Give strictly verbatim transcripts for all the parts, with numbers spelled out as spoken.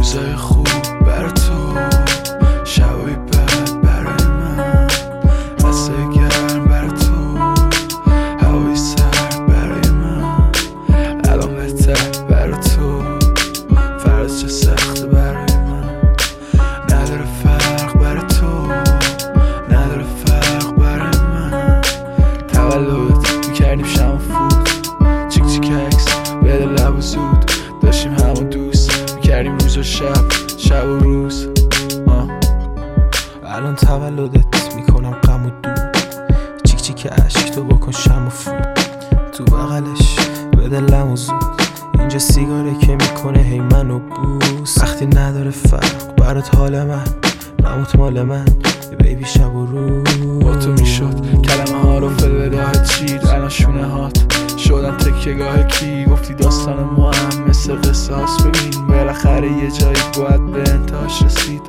روزای خوب برای تو، شبای بد برای من، دستای گرم برای تو، هوای سرد برای من، الان بهتر برای تو، فرض چه سخت برای من، نداره فرق برای تو، نداره فرق برای من. تولدت میکردیم شم فوت، چیک چیک عکس بده لب و زود، داشتیم همون دوست میکردیم روز و شب، شب و روز. آه. الان تولدت میکنم غم و دود، چیک چیک عشق تو بکن شم و فوت، تو بغلش بده لب و زود، اینجا سیگاره که میکنه هی منو بوس. وقتی نداره فرق برات حال من، نموت مال من بیبی شب و روز. با تو میشد کلمه ها رو فلوده چید، الان شونه هات شدن تکیه گاه کی، گفتی داستان ما هم مثل قصاص، ببین بالاخره یه جایی باید به انتهاش رسید.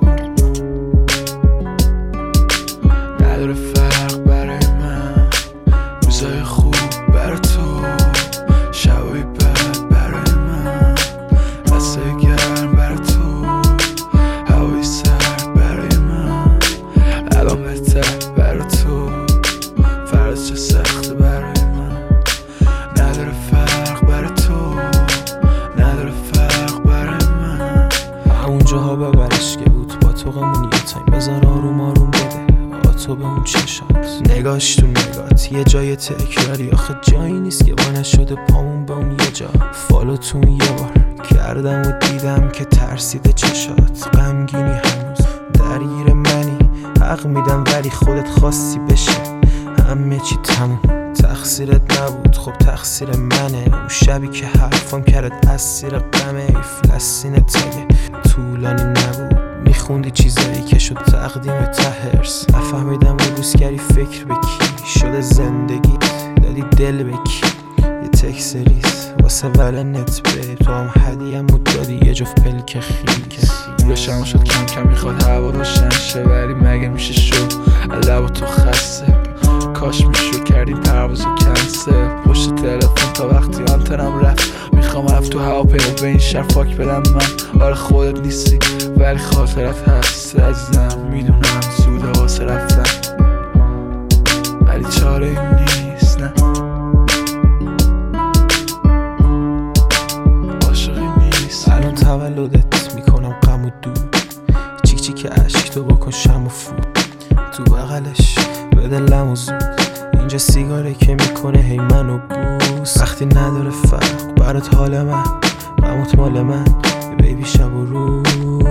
نداره فرق برای من، روزای خوب برای تو، شبای بد برای من، دستای گرم برای تو، هوای سرد برای من، الان بهتر برای تو، فرض چه سخت برای من. نداره فرق برای تو، نداره فرق برای من. همون جاها ببرش که بود با تو قمون، یه تایم بذار آروم آروم بده آقا تو به اون چشات، نگاش تو نگات یه جای تکراری، آخه جایی نیست که با نشده پامون به اون یه جا. فالوتون یه بار کردم و دیدم که ترسیده چشات، غمگینی هنوز درگیر منی، حق میدم ولی خودت خواستی بشه همه چی تموم، تقصیرت نبود خب تقصیر منه. اون شبی که حرفم کرد اسیر غمه، فلسطین تگه طولانی نبود، میخوندی چیزایی که شد تقدیم تهرس، نفهمیدم اون روز کردی فکر به کی شده زندگی، دادی دل به کی یه تکسریز واسه ولنت به تو هم هدیه مود دادی یه جفت پلک خیلی روشم شد کم کم میخواد هوا روشن شه، ولی مگه میشه شد لب تو خسته، کاش میشد کردیم پروازو کنسل، پشت تلفن تا وقتی آنتنم رفت، میخوام رفت تو هواپیما به این شهر فاک بدم من. آره خودت نیستی ولی خاطرت هست عزیزم، میدونم زوده واسه رفتن ولی چاره این نیست، نه عاشقی نیست. الان تولدت میکنم غم و دود، چیک چیک عشق تو بکن شم و فوت، تو بغلش بده لم و زود، اینجا سیگاره که میکنه هی منو بوس. وقتی نداره فرق برات حال من، نموت مال من بیبی شب و روز.